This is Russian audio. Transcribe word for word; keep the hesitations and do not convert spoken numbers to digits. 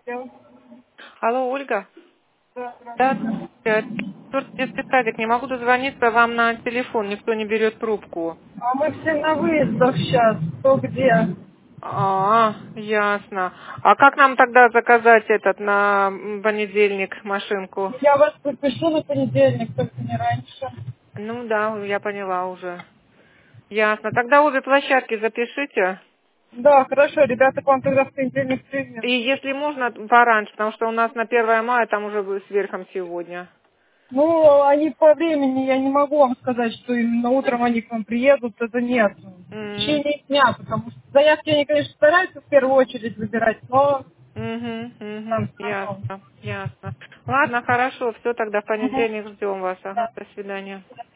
Алло. Алло, Ольга. Да, Да, здравствуйте. э, детский садик, не могу дозвониться вам на телефон, никто не берет трубку. А мы все на выездах сейчас. Кто где? А, ясно. А как нам тогда заказать этот на м, понедельник машинку? Я вас подпишу на понедельник, только не раньше. Ну да, я поняла уже. Ясно. Тогда обе площадки запишите. Да, хорошо, ребята к вам тогда в понедельник И приедут. если можно, пораньше, потому что у нас на первое мая там уже будет сверхом сегодня. Ну, они по времени, я не могу вам сказать, что именно утром они к вам приедут, это нет. В М, течение дня, потому что заявки они, конечно, стараются в первую очередь забирать, но Мгм, там мгм, все равно. ясно, ясно. Ладно, хорошо, все, тогда в Мгм. понедельник ждем вас. Ага, Да. до свидания.